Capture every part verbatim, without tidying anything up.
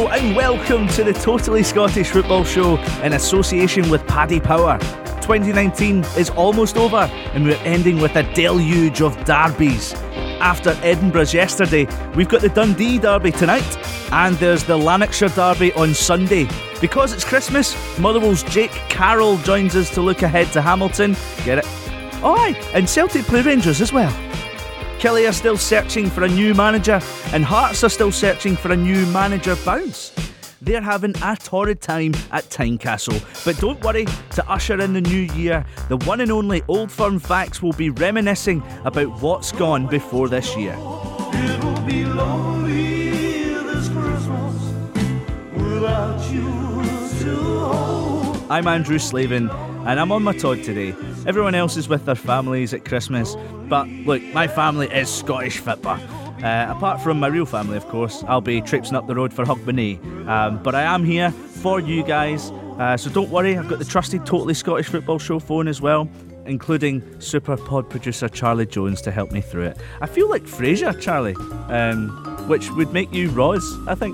and welcome to the Totally Scottish Football Show in association with Paddy Power. twenty nineteen is almost over and we're ending with a deluge of derbies. After Edinburgh's yesterday, we've got the Dundee derby tonight and there's the Lanarkshire derby on Sunday. Because it's Christmas, Motherwell's Jake Carroll joins us to look ahead to Hamilton. Get it? Oh aye, and Celtic play Rangers as well. Killie are still searching for a new manager and Hearts are still searching for a new manager bounce. They're having a torrid time at Tynecastle. But don't worry, to usher in the new year, the one and only Old Firm Facts will be reminiscing about what's gone before this year. It'll be lonely this Christmas without you to hold. I'm Andrew Slavin and I'm on my Todd today. Everyone else is with their families at Christmas, but look, my family is Scottish football. Uh, apart from my real family, of course, I'll be traipsing up the road for Hogmanay. Um, but I am here for you guys, uh, so don't worry, I've got the trusted Totally Scottish Football Show phone as well, including super pod producer Charlie Jones to help me through it. I feel like Frasier, Charlie, um, which would make you Roz, I think.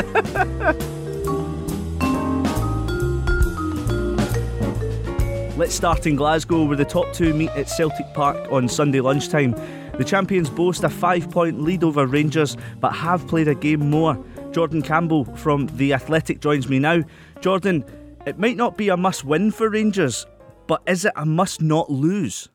Let's start in Glasgow, where the top two meet at Celtic Park on Sunday lunchtime. The champions boast a five-point lead over Rangers, but have played a game more. Jordan Campbell from The Athletic joins me now. Jordan, it might not be a must-win for Rangers, but is it a must-not-lose?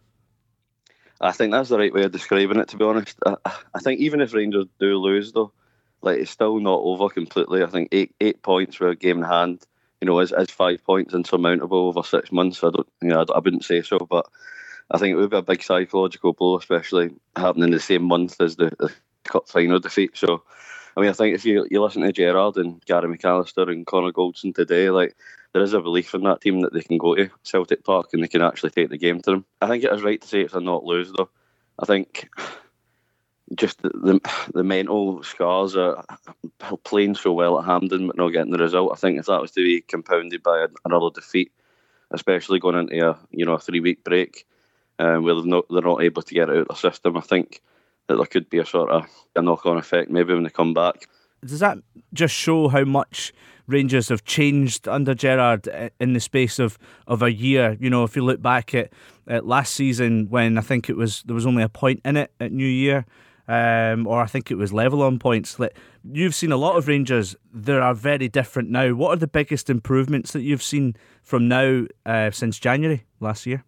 I think that's the right way of describing it, to be honest. I, I think even if Rangers do lose, though, like it's still not over completely. I think eight eight points for a game in hand, you know, is, is five points insurmountable over six months. I don't, you know, I, I wouldn't say so, but I think it would be a big psychological blow, especially happening the same month as the, the cup final defeat. So, I mean, I think if you you listen to Gerrard and Gary McAllister and Connor Goldson today, like there is a belief in that team that they can go to Celtic Park and they can actually take the game to them. I think it is right to say it's a not lose, though. I think just the the, the mental scars are playing so well at Hampden but not getting the result. I think if that was to be compounded by another defeat, especially going into a you know a three week break, um, where they're not they're not able to get it out of the system, I think that there could be a sort of a knock on effect maybe when they come back. Does that just show how much Rangers have changed under Gerrard in the space of, of a year? You know, if you look back at, at last season when I think it was there was only a point in it at New Year. Um, or I think it was level on points. Like, you've seen a lot of Rangers. They are very different now. What are the biggest improvements that you've seen from now uh, since January last year?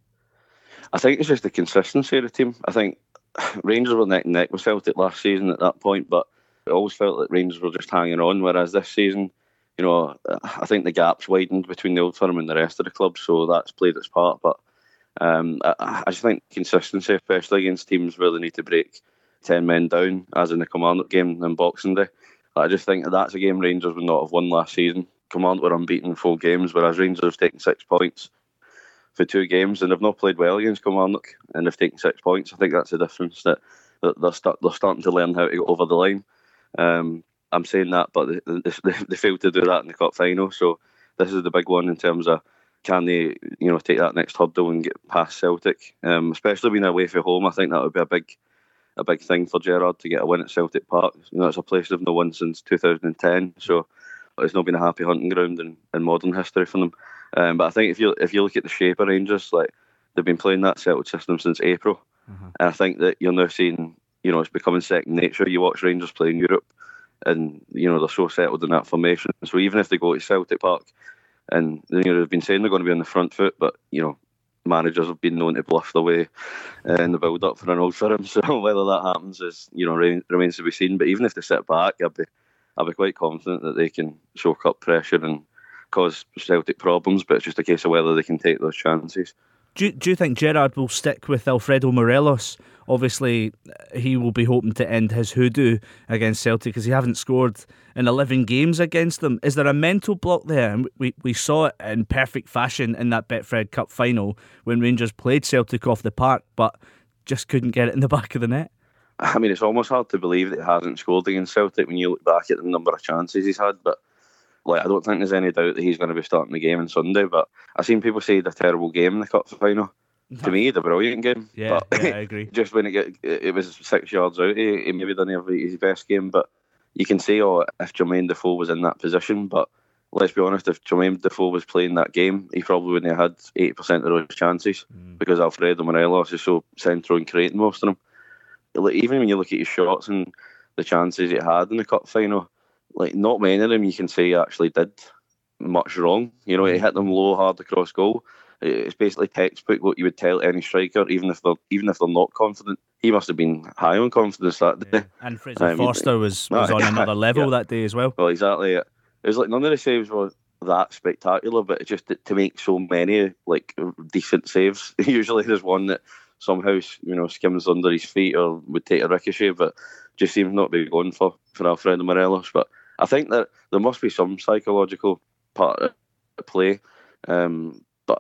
I think it's just the consistency of the team. I think Rangers were neck and neck with Celtic last season at that point, but I always felt that Rangers were just hanging on, whereas this season, you know, I think the gap's widened between the Old Firm and the rest of the club, so that's played its part. But um, I, I just think consistency, especially against teams where they need to break ten men down, as in the Kilmarnock game on Boxing Day. I just think that that's a game Rangers would not have won last season. Kilmarnock were unbeaten in four games, whereas Rangers have taken six points for two games, and they've not played well against Kilmarnock, and they've taken six points. I think that's the difference, that they're, start, they're starting to learn how to go over the line. Um, I'm saying that, but they, they, they failed to do that in the cup final, so this is the big one in terms of can they, you know, take that next hurdle and get past Celtic, um, especially being away from home. I think that would be a big a big thing for Gerrard to get a win at Celtic Park. You know, it's a place they've not won since two thousand ten, so it's not been a happy hunting ground in, in modern history for them. Um, but I think if you if you look at the shape of Rangers, like they've been playing that Celtic system since April, mm-hmm. and I think that you're now seeing, you know, it's becoming second nature. You watch Rangers play in Europe, and you know they're so settled in that formation. So even if they go to Celtic Park, and you know they've been saying they're going to be on the front foot, but you know, managers have been known to bluff their way uh, in the build-up for an Old Firm. So whether that happens is, you know, re- remains to be seen. But even if they sit back, I'd be, I'd be quite confident that they can soak up pressure and cause Celtic problems. But it's just a case of whether they can take those chances. Do you, do you think Gerrard will stick with Alfredo Morelos? Obviously, he will be hoping to end his hoodoo against Celtic because he hasn't scored in eleven games against them. Is there a mental block there? And we, we saw it in perfect fashion in that Betfred Cup final when Rangers played Celtic off the park, but just couldn't get it in the back of the net. I mean, it's almost hard to believe that he hasn't scored against Celtic when you look back at the number of chances he's had, but like, I don't think there's any doubt that he's going to be starting the game on Sunday. But I've seen people say it's a terrible game in the cup final. To me, it's a brilliant game. Yeah, but yeah, I agree. Just when it, get, it was six yards out, he, he maybe didn't have his best game. But you can say, oh, if Jermaine Defoe was in that position, but let's be honest, if Jermaine Defoe was playing that game, he probably wouldn't have had eighty percent of those chances mm. because Alfredo Morelos is so central and creating most of them. Like, even when you look at his shots and the chances he had in the cup final, like not many of them you can say he actually did much wrong. You know, he hit them low, hard across goal. It's basically textbook what you would tell any striker, even if they're even if they're not confident. He must have been high on confidence that day. Yeah. And Fraser um, Forster was, was on another level yeah. that day as well. Well, exactly. It was like none of the saves were that spectacular, but it's just to, to make so many like decent saves. Usually, there's one that somehow you know skims under his feet or would take a ricochet, but just seems not to be going for for Alfredo Morelos. But I think that there must be some psychological part of play. Um, but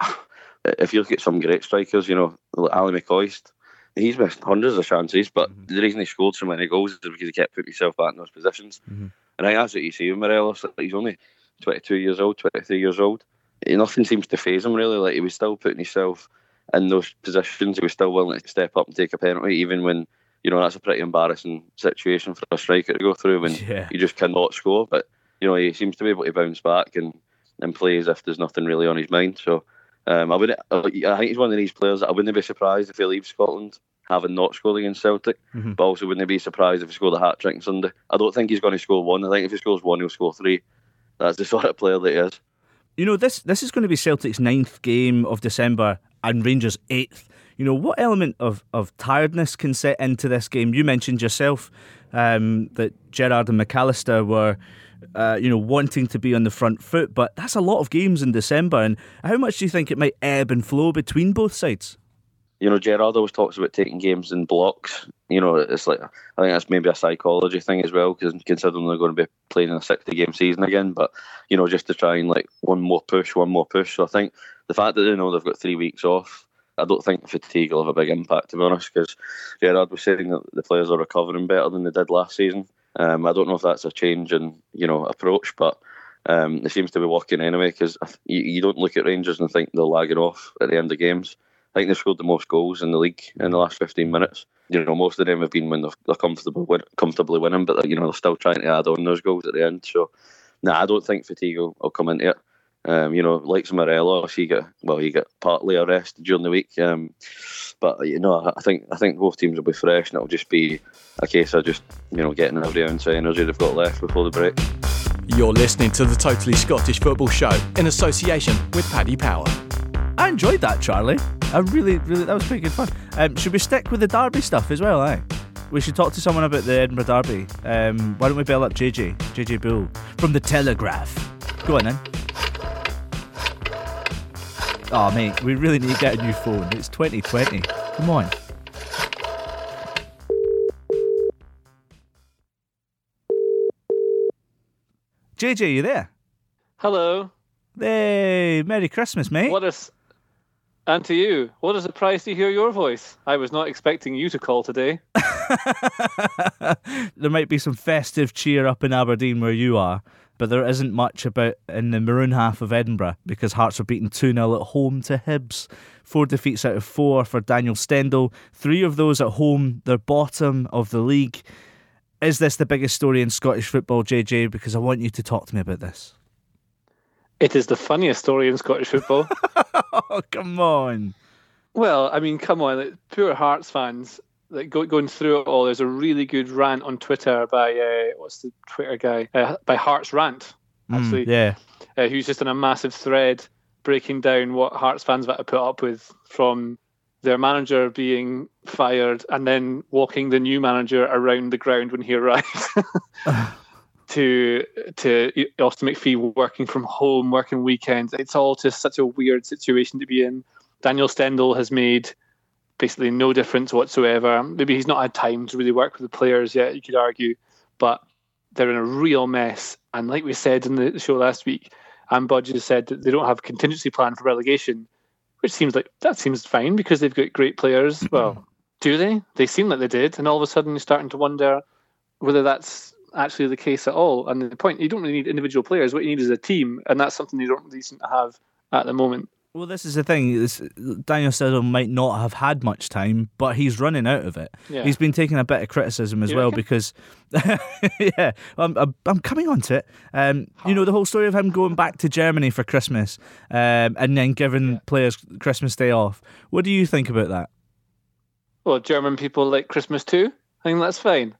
if you look at some great strikers, you know, like Ali McCoist, he's missed hundreds of chances, but mm-hmm. the reason he scored so many goals is because he kept putting himself back in those positions. Mm-hmm. And I think that's what you see with Morelos. He's only twenty-two years old, twenty-three years old. Nothing seems to faze him really. Like he was still putting himself in those positions. He was still willing to step up and take a penalty, even when, you know, that's a pretty embarrassing situation for a striker to go through when yeah. you just cannot score. But, you know, he seems to be able to bounce back and, and play as if there's nothing really on his mind. So um, I wouldn't. I think he's one of these players that I wouldn't be surprised if he leaves Scotland having not scored against Celtic, mm-hmm. but also wouldn't be surprised if he scored a hat-trick on Sunday. I don't think he's going to score one. I think if he scores one, he'll score three. That's the sort of player that he is. You know, this this is going to be Celtic's ninth game of December and Rangers' eighth. You know, what element of, of tiredness can set into this game? You mentioned yourself um, that Gerrard and McAllister were, uh, you know, wanting to be on the front foot, but that's a lot of games in December. And how much do you think it might ebb and flow between both sides? You know, Gerrard always talks about taking games in blocks. You know, it's like, I think that's maybe a psychology thing as well, because considering they're going to be playing in a sixty-game season again, but, you know, just to try and, like, one more push, one more push. So I think the fact that they know they've got three weeks off, I don't think fatigue will have a big impact, to be honest, because Gerrard was saying that the players are recovering better than they did last season. Um, I don't know if that's a change in, you know, approach, but um, it seems to be working anyway, because you, you don't look at Rangers and think they're lagging off at the end of games. I think they've scored the most goals in the league in the last fifteen minutes. You know, most of them have been when they're, they're comfortable, win, comfortably winning, but you know they're still trying to add on those goals at the end. So, nah, I don't think fatigue will, will come into it. Um, you know, like Morelos, he got well, he got partly arrested during the week. Um, but you know, I think I think both teams will be fresh, and it'll just be a case of just you know getting every ounce of energy they've got left before the break. You're listening to the Totally Scottish Football Show in association with Paddy Power. I enjoyed that, Charlie. I really, really, that was pretty good fun. Um, should we stick with the Derby stuff as well, eh? We should talk to someone about the Edinburgh Derby. Um, why don't we bail up J J, J J Bull, from The Telegraph. Go on then. Oh, mate, we really need to get a new phone. It's twenty twenty. Come on. J J, you there? Hello. Hey, Merry Christmas, mate. What is... And to you, what a surprise to hear your voice. I was not expecting you to call today. There might be some festive cheer up in Aberdeen where you are, but there isn't much about in the maroon half of Edinburgh because Hearts are beaten two nil at home to Hibs. Four defeats out of four for Daniel Stendel. Three of those at home. They're bottom of the league. Is this the biggest story in Scottish football, J J? Because I want you to talk to me about this. It is the funniest story in Scottish football. Oh, come on. Well, I mean, come on. Like, poor Hearts fans like, go, going through it all. There's a really good rant on Twitter by, uh, what's the Twitter guy? Uh, by Hearts Rant, actually. Mm, yeah. Uh, who's just on a massive thread breaking down what Hearts fans have had to put up with from their manager being fired and then walking the new manager around the ground when he arrived. to to Austin McPhee working from home, working weekends. It's all just such a weird situation to be in. Daniel Stendel has made basically no difference whatsoever. Maybe he's not had time to really work with the players yet, you could argue, but they're in a real mess. And like we said in the show last week, Anne Budge has said that they don't have a contingency plan for relegation, which seems like that seems fine because they've got great players. Well, do they? They seem like they did. And all of a sudden you're starting to wonder whether that's actually the case at all. And the point, you don't really need individual players. What you need is a team, and that's something you don't really seem to have at the moment. Well, this is the thing. This, Daniel Stendel might not have had much time, but he's running out of it. Yeah. He's been taking a bit of criticism as You well reckon? because, yeah, I'm, I'm, I'm coming on to it. Um, you know, the whole story of him going back to Germany for Christmas um, and then giving Yeah. players Christmas Day off. What do you think about that? Well, German people like Christmas too. I think that's fine.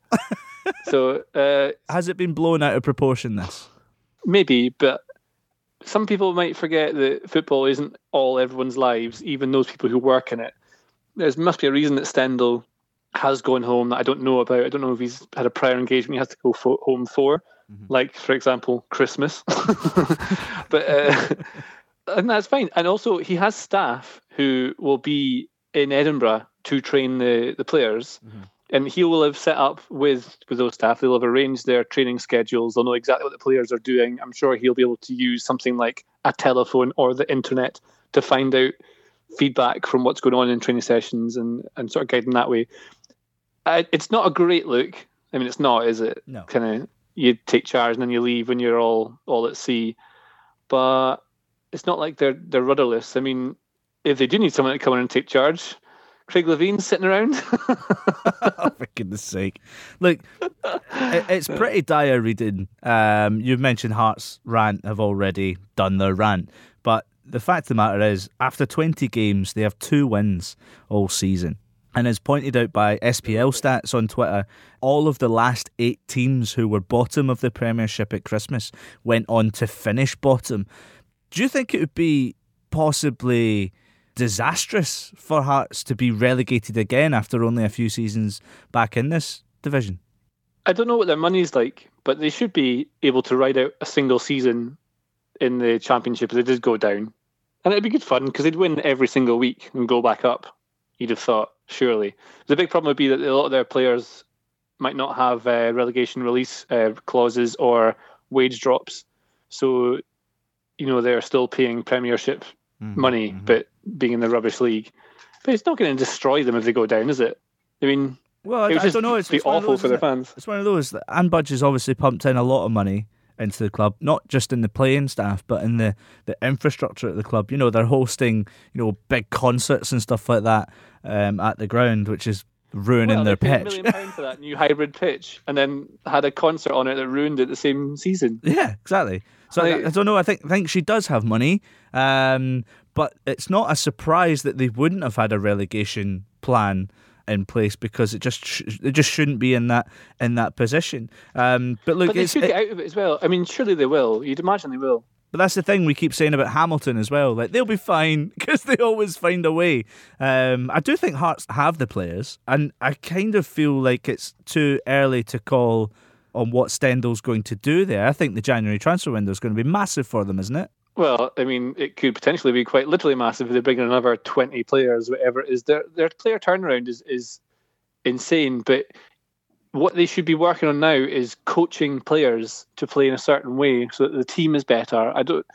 so uh, Has it been blown out of proportion, this? maybe, but some people might forget that football isn't all everyone's lives, even those people who work in it. There must be a reason that Stendel has gone home that I don't know about. I don't know if he's had a prior engagement he has to go fo- home for, mm-hmm. like, for example, Christmas. but uh, and that's fine. And also, he has staff who will be in Edinburgh to train the, the players. Mm-hmm. And he will have set up with, with those staff. They'll have arranged their training schedules. They'll know exactly what the players are doing. I'm sure he'll be able to use something like a telephone or the internet to find out feedback from what's going on in training sessions and, and sort of guide them that way. I, it's not a great look. I mean, it's not, is it? No. Kind of, you take charge and then you leave when you're all, all at sea. But it's not like they're they're rudderless. I mean, if they do need someone to come in and take charge, Craig Levine's sitting around. Oh, for goodness sake. Look, it, it's pretty dire reading. Um, you've mentioned Hearts' rant have already done their rant. But the fact of the matter is, after twenty games, they have two wins all season. And as pointed out by S P L Stats on Twitter, all of the last eight teams who were bottom of the Premiership at Christmas went on to finish bottom. Do you think it would be possibly disastrous for Hearts to be relegated again after only a few seasons back in this division? I don't know what their money's like, but they should be able to ride out a single season in the Championship if they did go down. And it'd be good fun because they'd win every single week and go back up, you'd have thought, surely. The big problem would be that a lot of their players might not have uh, relegation release uh, clauses or wage drops. So, you know, they're still paying Premiership mm-hmm. money, mm-hmm. but being in the rubbish league. But it's not going to destroy them if they go down, is it? I mean, well, it would I, just I don't know. It's, be it's one of awful those, for their isn't it? fans. It's one of those. Anne Budge has obviously pumped in a lot of money into the club, not just in the playing staff, but in the, the infrastructure at the club. You know, they're hosting, you know, big concerts and stuff like that um, at the ground, which is ruining well, their they paid pitch. a million pounds for that new hybrid pitch, and then had a concert on it that ruined it the same season. Yeah, exactly. So I, I don't know. I think I think she does have money, um, but it's not a surprise that they wouldn't have had a relegation plan in place because it just sh- it just shouldn't be in that in that position. Um, but look, but they it's, should it, get out of it as well. I mean, surely they will. You'd imagine they will. But that's the thing we keep saying about Hamilton as well. Like, they'll be fine because they always find a way. Um, I do think Hearts have the players, and I kind of feel like it's too early to call on what Stendel's going to do there. I think the January transfer window is going to be massive for them, isn't it? Well, I mean, it could potentially be quite literally massive if they bring in another twenty players, whatever it is. Their their player turnaround is is insane, but what they should be working on now is coaching players to play in a certain way so that the team is better. I don't.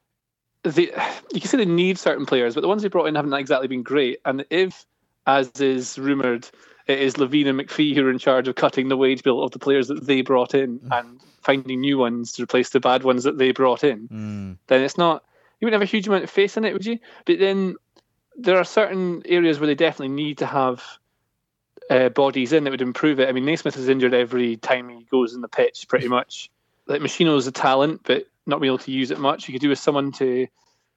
They, you can say they need certain players, but the ones they brought in haven't exactly been great. And if, as is rumoured, it is Levine and McPhee who are in charge of cutting the wage bill of the players that they brought in mm. and finding new ones to replace the bad ones that they brought in, mm. then it's not. You wouldn't have a huge amount of faith in it, would you? But then there are certain areas where they definitely need to have Uh, bodies in that would improve it. I mean, Naismith is injured every time he goes in the pitch, pretty much. Like, Machino's a talent, but not being able to use it much. You could do with someone to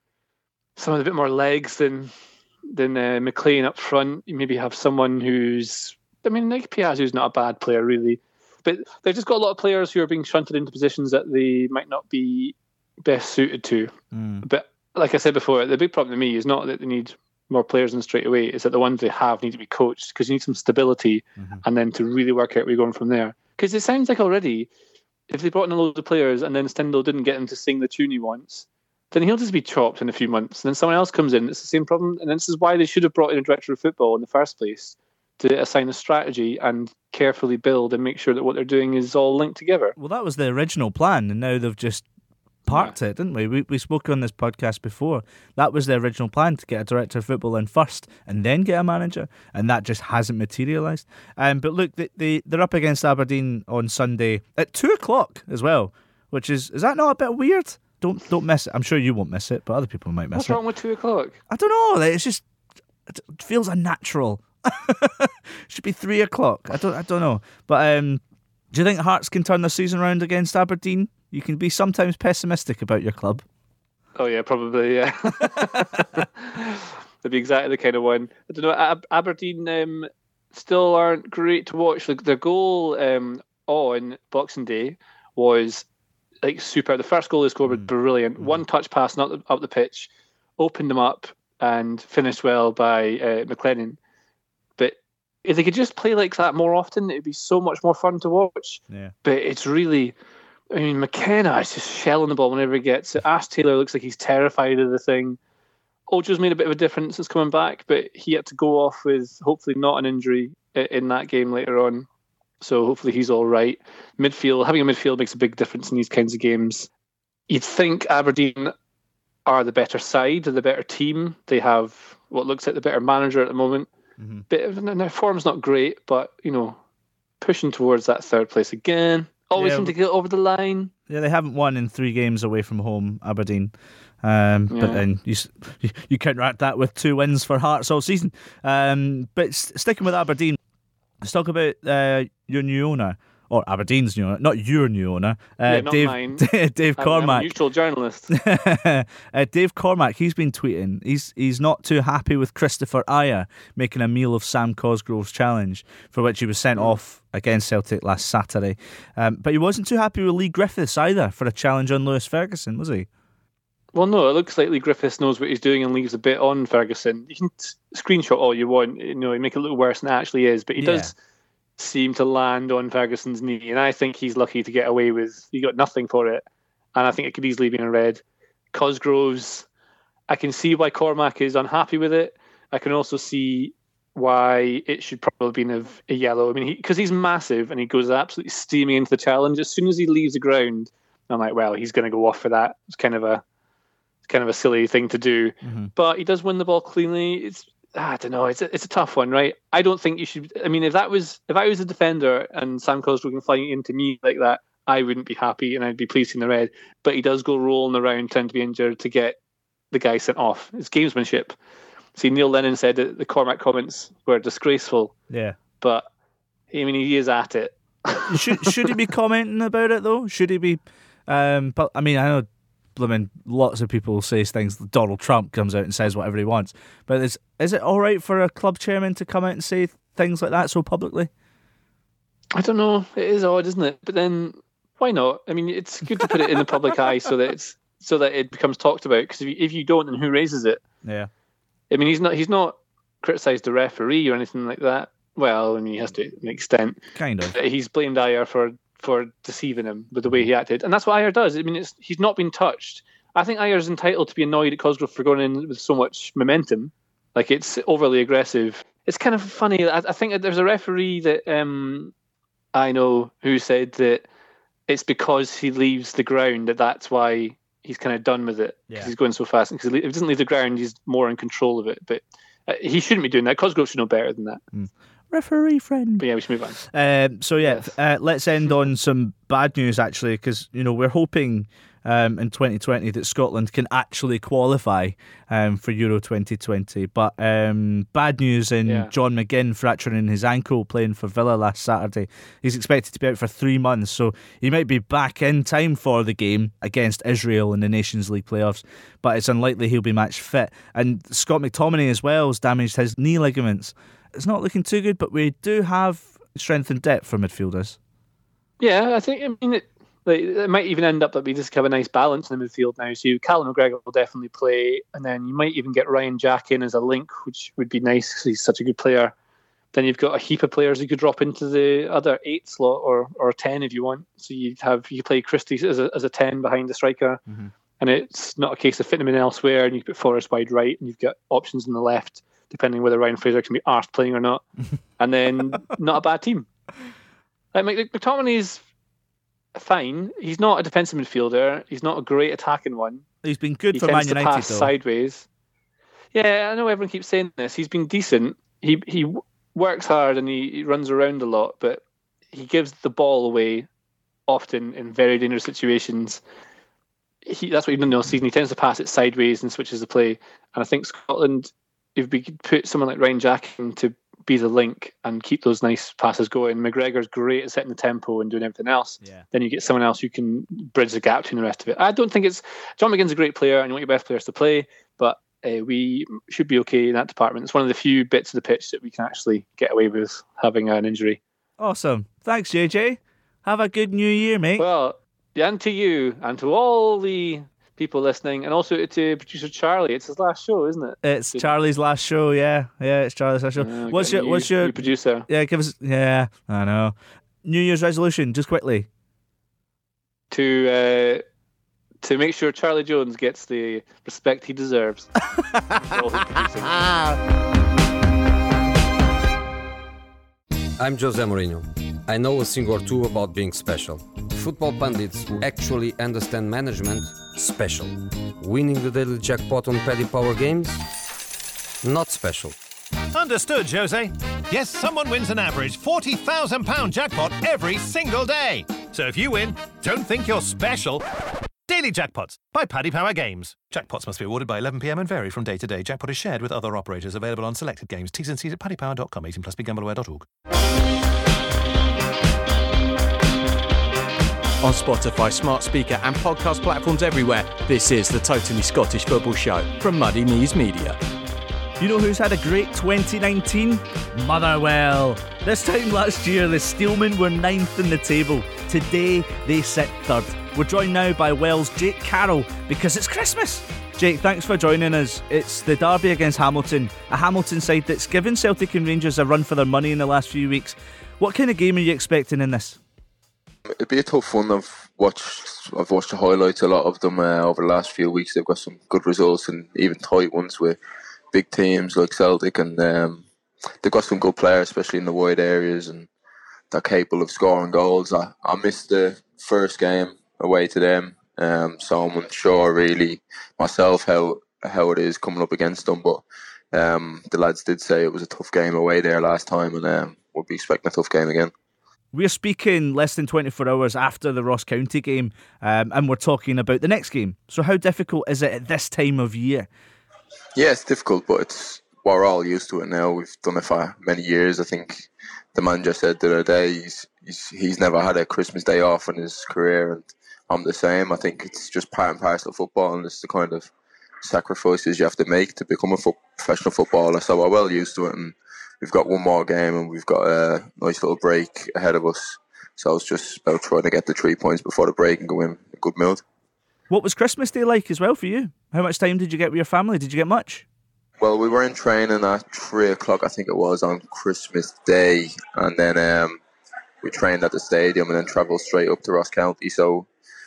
someone with a bit more legs than than uh, McLean up front. You maybe have someone who's, I mean, like Piazzu's not a bad player really, but they've just got a lot of players who are being shunted into positions that they might not be best suited to. Mm. But like I said before, the big problem to me is not that they need more players in straight away, is that the ones they have need to be coached, because you need some stability mm-hmm. and then to really work out where you're going from there. Because it sounds like already, if they brought in a load of players and then Stendel didn't get them to sing the tune he wants, then he'll just be chopped in a few months. And then someone else comes in, it's the same problem. And this is why they should have brought in a director of football in the first place, to assign a strategy and carefully build and make sure that what they're doing is all linked together. Well, that was the original plan, and now they've just parked yeah. it, didn't we? we? We spoke on this podcast before. That was the original plan, to get a director of football in first and then get a manager, and that just hasn't materialised. Um, but look, they, they, they're up against Aberdeen on Sunday at two o'clock as well, which is, is that not a bit weird? Don't don't miss it. I'm sure you won't miss it, but other people might miss What's it. wrong with two o'clock? I don't know. Like, it's just it feels unnatural. Should be three o'clock. I don't. I don't know. But um, do you think Hearts can turn their season around against Aberdeen? You can be sometimes pessimistic about your club. Oh yeah, probably. Yeah, that'd be exactly the kind of one. I don't know. Ab- Aberdeen um, still aren't great to watch. Like their goal um, on Boxing Day was like super. The first goal they scored was brilliant. Mm. One touch pass, not up the pitch, opened them up and finished well by uh, McLennan. But if they could just play like that more often, it'd be so much more fun to watch. Yeah. But it's really, I mean, McKenna is just shelling the ball whenever he gets it. Ash Taylor looks like he's terrified of the thing. Ojo's made a bit of a difference since coming back, but he had to go off with hopefully not an injury in that game later on. So hopefully he's all right. Midfield, having a midfield makes a big difference in these kinds of games. You'd think Aberdeen are the better side, the better team. They have what looks like the better manager at the moment. Mm-hmm. Bit of, their form's not great, but you know, pushing towards that third place again. Always yeah, seem to get over the line. Yeah, they haven't won in three games away from home, Aberdeen. Um, yeah. But then you, you counteract that with two wins for Hearts all season. Um, but sticking with Aberdeen, let's talk about uh, your new owner. Or Aberdeen's new owner, not your new owner. Uh, yeah, not Dave, mine. Dave I'm, Cormack. I'm a neutral journalist. uh, Dave Cormack, he's been tweeting. He's he's not too happy with Christopher Ajer making a meal of Sam Cosgrove's challenge, for which he was sent off against Celtic last Saturday. Um, but he wasn't too happy with Lee Griffiths either for a challenge on Lewis Ferguson, was he? Well, no, it looks like Lee Griffiths knows what he's doing and leaves a bit on Ferguson. You can t- screenshot all you want, you know, make it look worse than it actually is, but he yeah. does seem to land on Ferguson's knee, and I think he's lucky to get away with. He got nothing for it, and I think it could easily be in red. Cosgrove's, I can see why Cormac is unhappy with it. I can also see why it should probably be a, a yellow. I mean, because he, he's massive and he goes absolutely steaming into the challenge. As soon as he leaves the ground, I'm like, well, he's going to go off for that. It's kind of a, it's kind of a silly thing to do, mm-hmm. but he does win the ball cleanly. It's. I don't know. It's a, it's a tough one, right? I don't think you should. I mean, if that was if I was a defender and Sam Cosgrove can fly into me like that, I wouldn't be happy and I'd be pleased in the red. But he does go rolling around, trying to be injured to get the guy sent off. It's gamesmanship. See, Neil Lennon said that the Cormac comments were disgraceful. Yeah, but I mean, he is at it. should should he be commenting about it though? Should he be? Um, but I mean, I know. I mean, lots of people say things. Donald Trump comes out and says whatever he wants. But is is it all right for a club chairman to come out and say things like that so publicly? I don't know. It is odd, isn't it? But then why not? I mean, it's good to put it in the public eye so that it's so that it becomes talked about. Because if you, if you don't, then who raises it? Yeah. I mean, he's not he's not criticised the referee or anything like that. Well, I mean, he has to an extent. Kind of. He's blamed Ajer for. for deceiving him with the way he acted. And that's what Ajer does. I mean, it's, he's not been touched. I think Ayer's entitled to be annoyed at Cosgrove for going in with so much momentum. Like, it's overly aggressive. It's kind of funny. I, I think there's a referee that um, I know who said that it's because he leaves the ground that that's why he's kind of done with it. Because yeah. he's going so fast. Because if he doesn't leave the ground, he's more in control of it. But uh, he shouldn't be doing that. Cosgrove should know better than that. Mm. Referee friend. But yeah, we should move on. Um, so yeah, yes. uh, let's end on some bad news actually, because you know we're hoping um, in twenty twenty that Scotland can actually qualify um, for Euro twenty twenty. But um, bad news in yeah. John McGinn fracturing his ankle playing for Villa last Saturday. He's expected to be out for three months, so he might be back in time for the game against Israel in the Nations League playoffs. But it's unlikely he'll be match fit. And Scott McTominay as well has damaged his knee ligaments. It's not looking too good, but we do have strength and depth for midfielders. Yeah, I think, I mean, it, like, it might even end up that we just have a nice balance in the midfield now. So Callum McGregor will definitely play, and then you might even get Ryan Jack in as a link, which would be nice because he's such a good player. Then you've got a heap of players who could drop into the other eight slot or or ten if you want. So you'd have you play Christie as a as a ten behind the striker, mm-hmm. and it's not a case of fitting him in elsewhere. And you put Forrest wide right, and you've got options on the left, depending whether Ryan Fraser can be arsed playing or not. And then not a bad team. Like McTominay's fine. He's not a defensive midfielder. He's not a great attacking one. He's been good he for Man tends United, to pass though. Sideways. Yeah, I know everyone keeps saying this. He's been decent. He he works hard and he, he runs around a lot, but he gives the ball away often in very dangerous situations. he, that's what he's done all season. He tends to pass it sideways and switches the play. And I think Scotland, if we could put someone like Ryan Jack in to be the link and keep those nice passes going, McGregor's great at setting the tempo and doing everything else. Yeah. Then you get someone else who can bridge the gap between the rest of it. I don't think it's... John McGinn's a great player and you want your best players to play, but uh, we should be okay in that department. It's one of the few bits of the pitch that we can actually get away with having an injury. Awesome. Thanks, J J. Have a good new year, mate. Well, and to you and to all the people listening, and also to producer Charlie. It's his last show, isn't it? It's Charlie's last show, yeah. Yeah, it's Charlie's last show. Uh, what's your new, what's your new producer? Yeah, give us yeah, I know. New Year's resolution, just quickly. To uh, to make sure Charlie Jones gets the respect he deserves. For all his producing. I'm Jose Mourinho. I know a thing or two about being special. Football pundits who actually understand management, special. Winning the daily jackpot on Paddy Power games, not special. Understood, Jose. Yes, someone wins an average forty thousand pounds jackpot every single day. So if you win, don't think you're special. Daily Jackpots by Paddy Power Games. Jackpots must be awarded by eleven p.m. and vary from day to day. Jackpot is shared with other operators. Available on selected games. T's and C's at paddy power dot com. eighteen plus be gamble aware dot org. On Spotify, smart speaker and podcast platforms everywhere, this is the Totally Scottish Football Show from Muddy Knees Media. You know who's had a great twenty nineteen? Motherwell. This time last year, the Steelmen were ninth in the table. Today, they sit third. We're joined now by Wells' Jake Carroll because it's Christmas. Jake, thanks for joining us. It's the derby against Hamilton, a Hamilton side that's given Celtic and Rangers a run for their money in the last few weeks. What kind of game are you expecting in this? It'd be a tough one. I've watched I've watched the highlights, a lot of them uh, over the last few weeks. They've got some good results and even tight ones with big teams like Celtic, and um, they've got some good players, especially in the wide areas, and they're capable of scoring goals. I, I missed the first game away to them, um, so I'm unsure really myself how how it is coming up against them, but um, the lads did say it was a tough game away there last time, and um, we'll be expecting a tough game again. We're speaking less than twenty-four hours after the Ross County game, um, and we're talking about the next game. So how difficult is it at this time of year? Yeah, it's difficult, but it's we're all used to it now. We've done it for many years. I think the manager said the other day he's he's, he's never had a Christmas day off in his career, and I'm the same. I think it's just part and parcel of football, and it's the kind of sacrifices you have to make to become a fo- professional footballer. So we're well used to it, and we've got one more game and we've got a nice little break ahead of us. So it's just about trying to get the three points before the break and go in a good mood. What was Christmas Day like as well for you? How much time did you get with your family? Did you get much? Well, we were in training at three o'clock, I think it was, on Christmas Day. And then um, we trained at the stadium and then travelled straight up to Ross County. So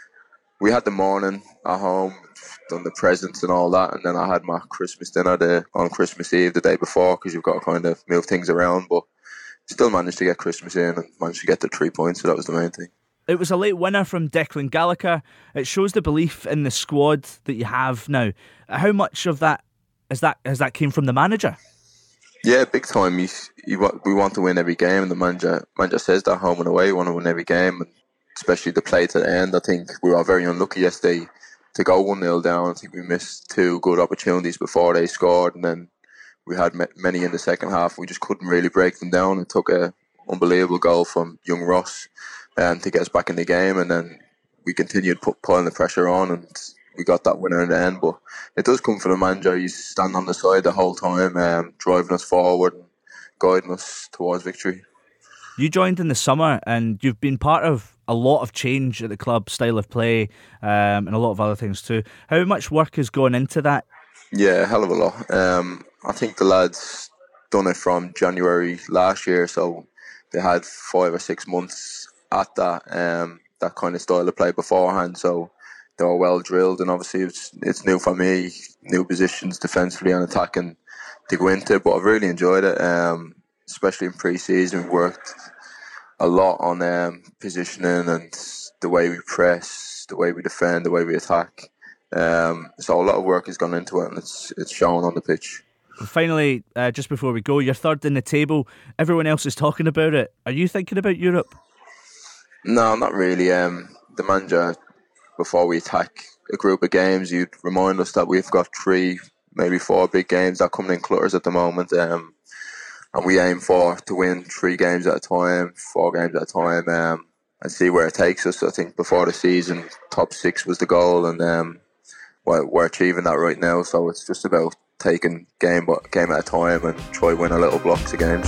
we had the morning at home, done the presents and all that, and then I had my Christmas dinner there on Christmas Eve the day before, because you've got to kind of move things around, but still managed to get Christmas in and managed to get the three points, so that was the main thing. It was a late winner from Declan Gallagher. It shows the belief in the squad that you have now. How much of that is that has that came from the manager? Yeah, big time. He's, he, we want to win every game, and the manager manager says that home and away, we want to win every game, and especially the play to the end. I think we were very unlucky yesterday to go one nil down. I think we missed two good opportunities before they scored, and then we had many in the second half. We just couldn't really break them down. It took an unbelievable goal from young Ross um, to get us back in the game, and then we continued put, putting the pressure on, and we got that winner in the end. But it does come from the manager. He's standing on the side the whole time, um, driving us forward and guiding us towards victory. You joined in the summer and you've been part of a lot of change at the club, style of play, um, and a lot of other things too. How much work has gone into that? Yeah, a hell of a lot. Um, I think the lads done it from January last year, so they had five or six months at that um, that kind of style of play beforehand, so they were well drilled, and obviously it's, it's new for me, new positions defensively and attacking to go into, but I've really enjoyed it, um, especially in pre-season. We worked a lot on um, positioning and the way we press, the way we defend, the way we attack. Um, so a lot of work has gone into it, and it's it's shown on the pitch. Finally, uh, just before we go, you're third in the table. Everyone else is talking about it. Are you thinking about Europe? No, not really. Um, the manager before we attack a group of games, you'd remind us that we've got three, maybe four big games that are coming in clutters at the moment. Um, and we aim for to win three games at a time, four games at a time, um, and see where it takes us. I think before the season, top six was the goal, and um, we're, we're achieving that right now. So it's just about taking game game at a time and try win a little blocks of games.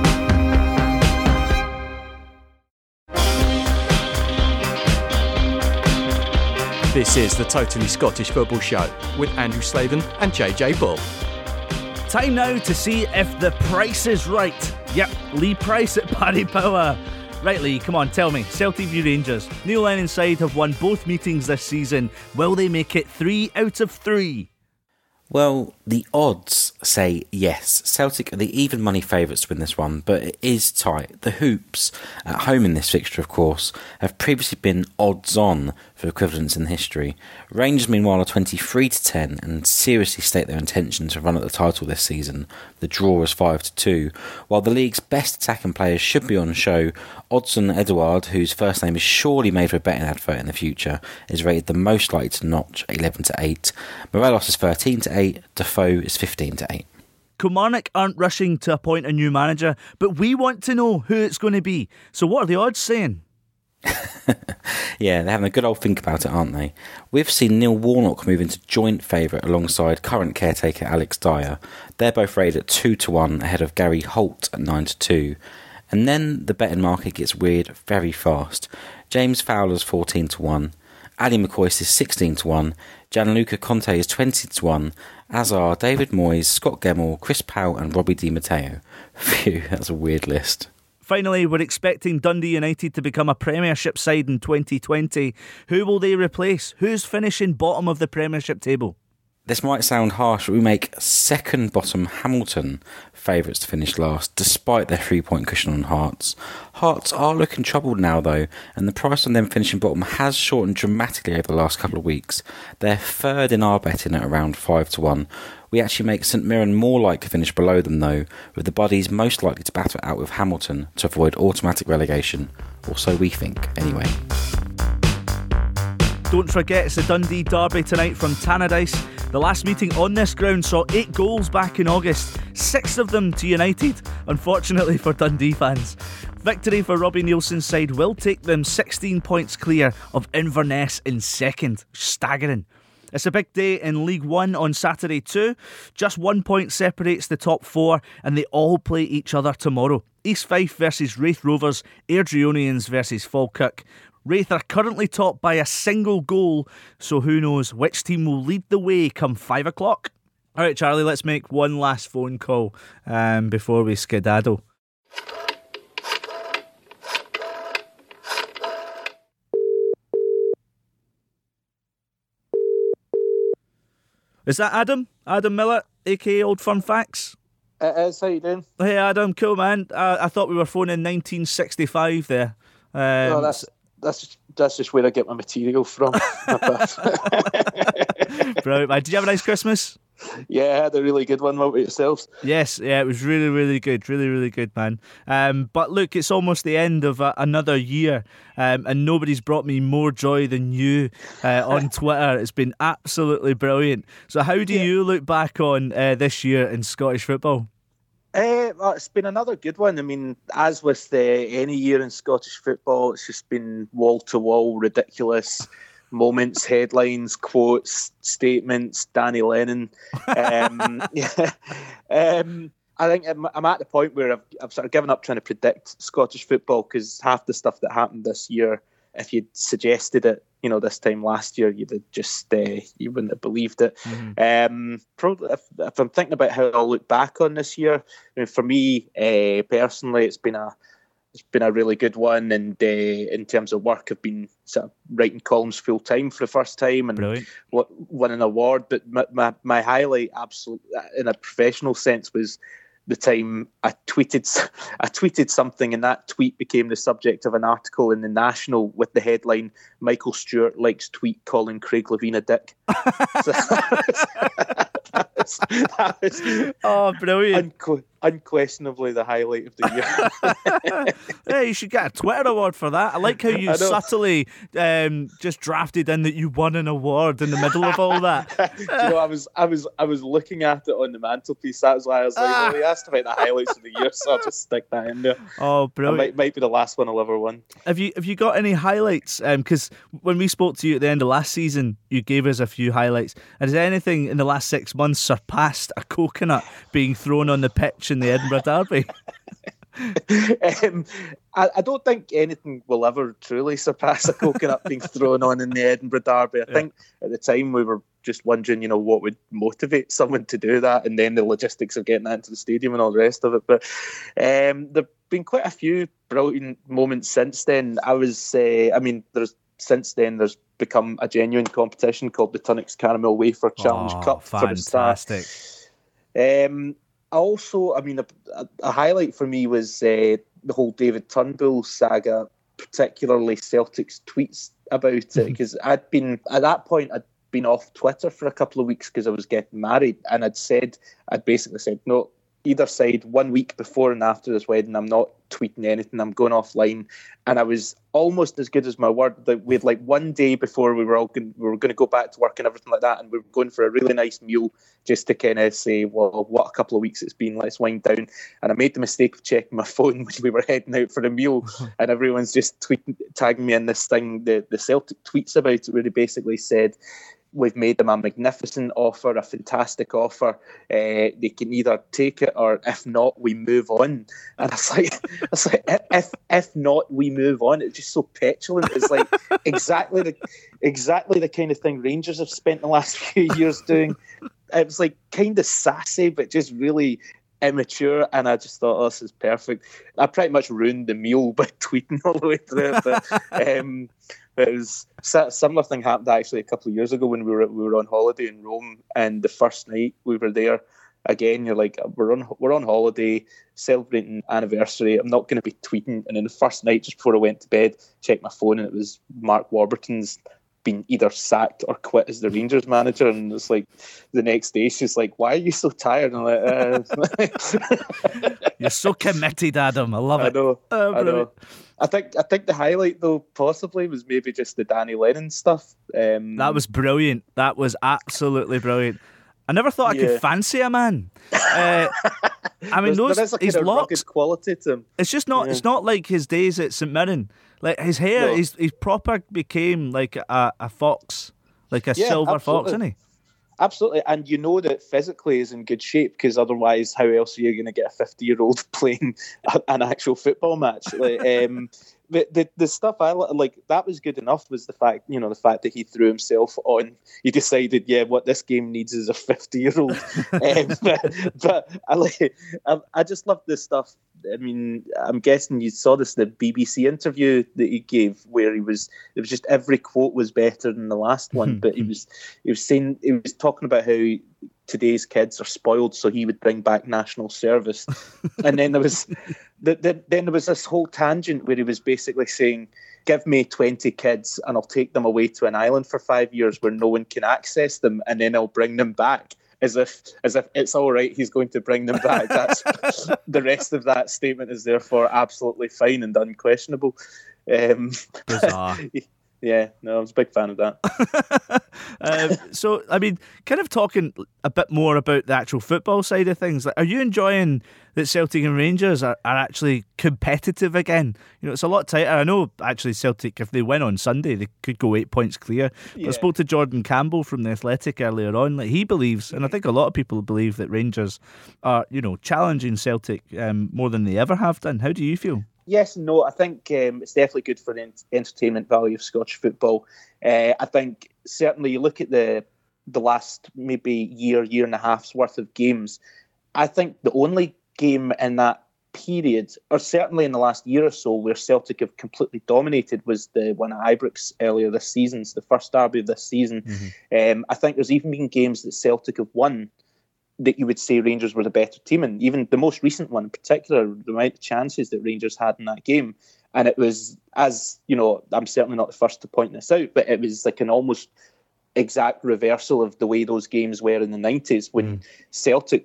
This is the Totally Scottish Football Show with Andrew Slaven and J J Bull. Time now to see if the price is right. Yep, Lee Price at Paddy Power. Right, Lee, come on, tell me. Celtic v Rangers. Neil Lennon's side have won both meetings this season. Will they make it three out of three? Well, the odds say yes. Celtic are the even money favourites to win this one, but it is tight. The Hoops, at home in this fixture of course, have previously been odds on for equivalents in history. Rangers meanwhile are twenty-three to ten and seriously state their intention to run at the title this season. The draw is five to two. While the league's best attacking players should be on show, Odsonne Edouard, whose first name is surely made for a betting advert in the future, is rated the most likely to notch eleven to eight. Morelos is thirteen to eight. Defoe is fifteen to eight. Kilmarnock aren't rushing to appoint a new manager, but we want to know who it's going to be. So what are the odds saying? Yeah, they're having a good old think about it, aren't they? We've seen Neil Warnock move into joint favourite alongside current caretaker Alex Dyer. They're both rated at two to one ahead of Gary Holt at nine to two. And then the betting market gets weird very fast. James Fowler's fourteen to one. Ali McCoist is sixteen to one. Gianluca Conte is twenty to one. As are David Moyes, Scott Gemmell, Chris Powell and Robbie Di Matteo. Phew, that's a weird list. Finally, we're expecting Dundee United to become a Premiership side in twenty twenty. Who will they replace? Who's finishing bottom of the Premiership table? This might sound harsh, but we make second bottom Hamilton favourites to finish last, despite their three-point cushion on Hearts. Hearts are looking troubled now, though, and the price on them finishing bottom has shortened dramatically over the last couple of weeks. They're third in our betting at around five to one. We actually make St Mirren more likely to finish below them, though, with the Buddies most likely to battle it out with Hamilton to avoid automatic relegation. Or so we think, anyway. Don't forget, it's the Dundee Derby tonight from Tannadice. The last meeting on this ground saw eight goals back in August, six of them to United, unfortunately for Dundee fans. Victory for Robbie Nielsen's side will take them sixteen points clear of Inverness in second. Staggering. It's a big day in League One on Saturday too. Just one point separates the top four and they all play each other tomorrow. East Fife versus Raith Rovers, Airdrieonians versus Falkirk. Raith are currently topped by a single goal, so who knows which team will lead the way come five o'clock. Alright Charlie, let's make one last phone call um, before we skedaddle. Is that Adam? Adam Miller, aka Old Fun Facts? It is, how you doing? Hey Adam, cool man. Uh, I thought we were phoning nineteen sixty-five there. Um, no, that's that's just, that's just where I get my material from. Brilliant, man. Did you have a nice Christmas? Yeah, I had a really good one. What about yourselves? Yes, yeah, it was really, really good. Really, really good, man. Um, but look, it's almost the end of uh, another year, um, and nobody's brought me more joy than you uh, on Twitter. It's been absolutely brilliant. So how do yeah. you look back on uh, this year in Scottish football? Uh, well, it's been another good one. I mean, as with uh, any year in Scottish football, it's just been wall-to-wall ridiculous moments, headlines, quotes, statements, Danny Lennon. Um, yeah. um, I think I'm, I'm at the point where I've, I've sort of given up trying to predict Scottish football because half the stuff that happened this year, if you'd suggested it, you know, this time last year, you'd have just uh, you wouldn't have believed it. Mm-hmm. Um, probably, if, if I'm thinking about how I'll look back on this year, I mean, for me uh, personally, it's been a it's been a really good one, and uh, in terms of work, I've been sort of writing columns full time for the first time and w- won an award. But my, my my highlight, absolutely, in a professional sense, was the time I tweeted I tweeted something, and that tweet became the subject of an article in the National with the headline, Michael Stewart likes tweet calling Craig Levein a dick. So that was, that was, that was oh, brilliant. Unco- unquestionably the highlight of the year. Hey, you should get a Twitter award for that. I like how you subtly um, just drafted in that you won an award in the middle of all that. you know, I was, I was, I was looking at it on the mantelpiece. That was why I was like, well, he asked about the highlights of the year, so I'll just stick that in there. Oh, brilliant! It might, might be the last one I'll ever win. Have you, have you got any highlights? Because um, when we spoke to you at the end of last season, you gave us a few highlights. And has anything in the last six months surpassed a coconut being thrown on the pitch in the Edinburgh Derby? um, I, I don't think anything will ever truly surpass a coconut being thrown on in the Edinburgh Derby. I yeah. think at the time we were just wondering, you know, what would motivate someone to do that, and then the logistics of getting that into the stadium and all the rest of it. But um, there've been quite a few brilliant moments since then. I was, uh, I mean, there's since then there's become a genuine competition called the Tunnocks Caramel Wafer Challenge oh, Cup. Fantastic. For the um, also, I mean, a, a highlight for me was uh, the whole David Turnbull saga, particularly Celtic's tweets about it, because I'd been, at that point, I'd been off Twitter for a couple of weeks because I was getting married, and I'd said, I'd basically said, no, either side, one week before and after this wedding, I'm not tweeting anything, I'm going offline. And I was almost as good as my word. That we had like one day before we were all going, we were going to go back to work and everything like that, and we were going for a really nice meal just to kind of say, well, what a couple of weeks it's been, let's wind down. And I made the mistake of checking my phone when we were heading out for a meal, and everyone's just tweeting, tagging me in this thing, the, the Celtic tweets about it, where they basically said, we've made them a magnificent offer, a fantastic offer. Uh, they can either take it, or if not, we move on. And I was like, I was like, if if not, we move on. It's just so petulant. It's like exactly the exactly the kind of thing Rangers have spent the last few years doing. It was like kind of sassy, but just really immature. And I just thought, oh, this is perfect. I pretty much ruined the meal by tweeting all the way through it. But, um, But it was a similar thing happened actually a couple of years ago when we were we were on holiday in Rome, and the first night we were there, again you're like, we're on we're on holiday celebrating anniversary, I'm not going to be tweeting. And then the first night just before I went to bed, checked my phone, and it was Mark Warburton's been either sacked or quit as the Rangers manager. And it's like the next day she's like, why are you so tired? And I'm like, uh. You're so committed, Adam. I love it. I know. Oh, I know. I think I think the highlight though possibly was maybe just the Danny Lennon stuff. Um, that was brilliant. That was absolutely brilliant. I never thought I yeah. could fancy a man. Uh, I mean, those there is a his kind of locks, rugged quality to him. It's just not. Yeah. It's not like his days at St Mirren. Like his hair, no. he's he's proper became like a, a fox, like a yeah, silver absolutely. fox, isn't he? Absolutely, and you know that physically is in good shape, because otherwise, how else are you going to get a fifty-year-old playing a, an actual football match? Like, um, the, the the stuff I like that was good enough was the fact, you know, the fact that he threw himself on. He decided, yeah, what this game needs is a fifty-year-old. um, but, but I like, I, I just love this stuff. I mean, I'm guessing you saw this in the B B C interview that he gave, where he was, it was just every quote was better than the last one. But he was, he was saying, he was talking about how today's kids are spoiled, so he would bring back national service. And then there was, the, the, then there was this whole tangent where he was basically saying, give me twenty kids and I'll take them away to an island for five years where no one can access them, and then I'll bring them back. As if, as if it's all right, he's going to bring them back. That's the rest of that statement is therefore absolutely fine and unquestionable. Um, Bizarre. Yeah, no, I was a big fan of that. um, so, I mean, kind of talking a bit more about the actual football side of things, like, are you enjoying that Celtic and Rangers are, are actually competitive again? You know, it's a lot tighter. I know, actually, Celtic, if they win on Sunday, they could go eight points clear. Yeah. I spoke to Jordan Campbell from The Athletic earlier on. Like, he believes, and I think a lot of people believe, that Rangers are, you know, challenging Celtic um, more than they ever have done. How do you feel? Yes and no. I think um, it's definitely good for the entertainment value of Scottish football. Uh, I think certainly you look at the the last maybe year, year and a half's worth of games. I think the only game in that period, or certainly in the last year or so, where Celtic have completely dominated was the one at Ibrox earlier this season. It's the first derby of this season. Mm-hmm. Um, I think there's even been games that Celtic have won that you would say Rangers were the better team in. Even the most recent one in particular, the amount of chances that Rangers had in that game. And it was, as you know, I'm certainly not the first to point this out, but it was like an almost exact reversal of the way those games were in the nineties, when mm. Celtic would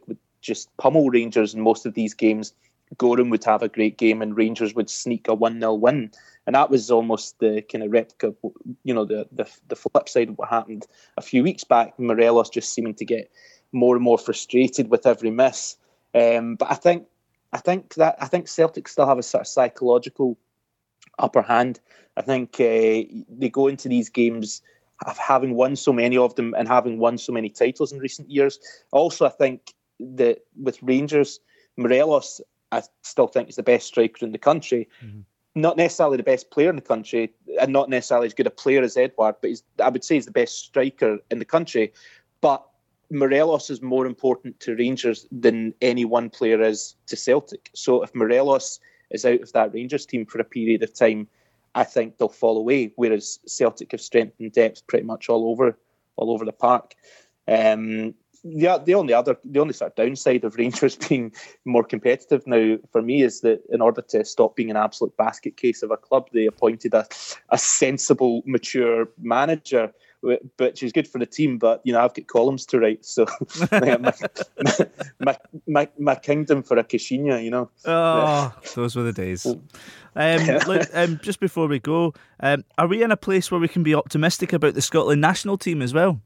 just pummel Rangers in most of these games. Gorham would have a great game and Rangers would sneak a one nil win. And that was almost the kind of replica, you know, the, the the flip side of what happened a few weeks back. Morelos just seeming to get more and more frustrated with every miss. Um, but I think I think that I think Celtic still have a sort of psychological upper hand. I think uh, they go into these games having won so many of them and having won so many titles in recent years. Also, I think that with Rangers, Morelos, I still think is the best striker in the country. Mm-hmm. Not necessarily the best player in the country, and not necessarily as good a player as Edouard, but he's, I would say he's the best striker in the country. But Morelos is more important to Rangers than any one player is to Celtic. So if Morelos is out of that Rangers team for a period of time, I think they'll fall away. Whereas Celtic have strength and depth pretty much all over, all over the park. Um, the the only other, the only sort of downside of Rangers being more competitive now for me is that in order to stop being an absolute basket case of a club, they appointed a a sensible, mature manager, which is good for the team. But you know, I've got columns to write, so my, my my my kingdom for a Caixinha, you know. Oh, those were the days. Um, look, um, just before we go, um, are we in a place where we can be optimistic about the Scotland national team as well?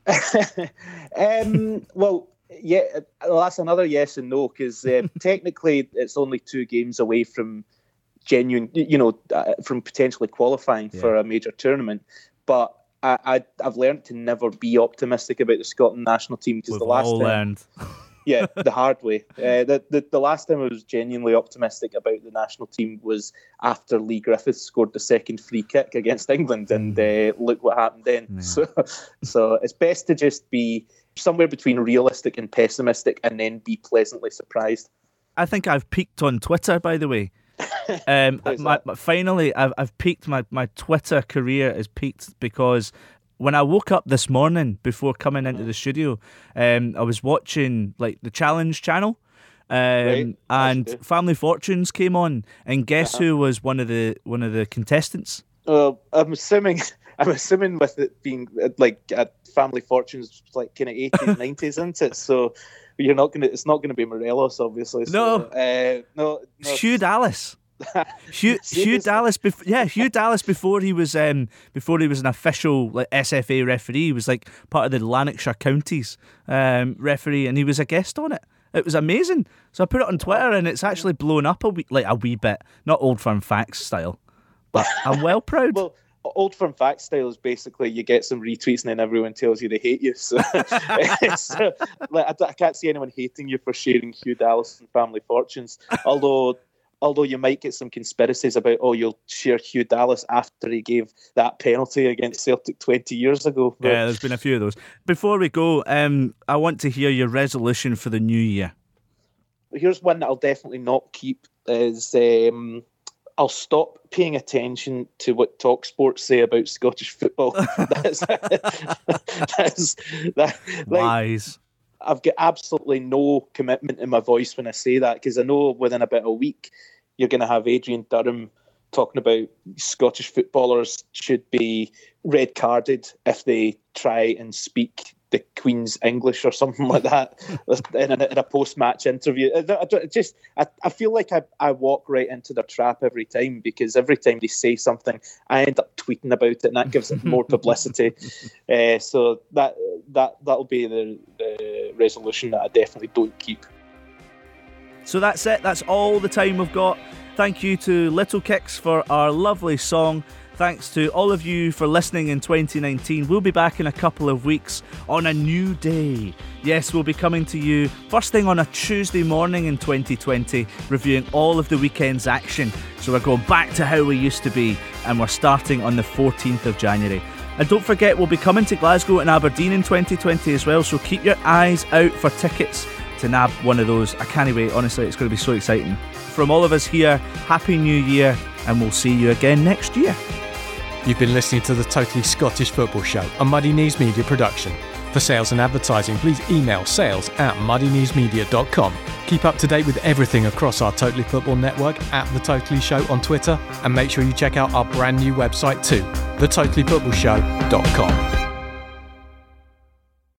um, well, yeah, well, that's another yes and no, because uh, technically it's only two games away from genuine, you know, uh, from potentially qualifying yeah. for a major tournament. But I, I, I've learned to never be optimistic about the Scotland national team because the last all time, learned. yeah, the hard way. Uh, the, the the last time I was genuinely optimistic about the national team was after Lee Griffiths scored the second free kick against England, and uh, look what happened then. Yeah. So, so it's best to just be somewhere between realistic and pessimistic, and then be pleasantly surprised. I think I've peaked on Twitter, by the way. um, my, my, finally, I've I've peaked. My my Twitter career is peaked because when I woke up this morning before coming into the studio, um, I was watching like the Challenge channel, um, right. and Family Fortunes came on, and guess uh-huh. who was one of the one of the contestants? Well, I'm assuming I'm assuming with it being like uh, Family Fortunes, like kind of eighties, nineties, isn't it? So you're not gonna. It's not gonna be Morelos, obviously. So, no, uh, no, no, Hugh Dallas. Hugh, Hugh Dallas, bef- yeah, Hugh Dallas before he was um, before he was an official like S F A referee, he was like part of the Lanarkshire Counties um, referee, and he was a guest on it. It was amazing. So I put it on Twitter, and it's actually blown up a wee, like a wee bit, not Old Firm Facts style, but I'm well proud. Well, Old Firm Facts style is basically you get some retweets and then everyone tells you they hate you. So, so like, I, I can't see anyone hating you for sharing Hugh Dallas and Family Fortunes, although. Although you might get some conspiracies about, oh, you'll share Hugh Dallas after he gave that penalty against Celtic twenty years ago. But yeah, there's been a few of those. Before we go, um, I want to hear your resolution for the new year. Here's one that I'll definitely not keep, is um, I'll stop paying attention to what TalkSport say about Scottish football. that's, that's, that, like, Lies. I've got absolutely no commitment in my voice when I say that, because I know within about a week you're going to have Adrian Durham talking about Scottish footballers should be red carded if they try and speak the Queen's English or something like that in a, in a post-match interview. I, I, just, I, I feel like I, I walk right into their trap every time, because every time they say something, I end up tweeting about it, and that gives it more publicity. Uh, so that that that'll be the, the resolution that I definitely don't keep. So that's it. That's all the time we've got. Thank you to Little Kicks for our lovely song. Thanks to all of you for listening in twenty nineteen. We'll be back in a couple of weeks on a new day. Yes, we'll be coming to you first thing on a Tuesday morning in twenty twenty, reviewing all of the weekend's action. So we're going back to how we used to be, and we're starting on the fourteenth of January. And don't forget, we'll be coming to Glasgow and Aberdeen in twenty twenty as well, so keep your eyes out for tickets to nab one of those. I can't wait, honestly, it's going to be so exciting. From all of us here, Happy New Year, and we'll see you again next year. You've been listening to the Totally Scottish Football Show, a Muddy Knees Media production. For sales and advertising, please email sales at muddy knees media dot com. Keep up to date with everything across our Totally Football network at The Totally Show on Twitter, and make sure you check out our brand new website too, the totally football show dot com.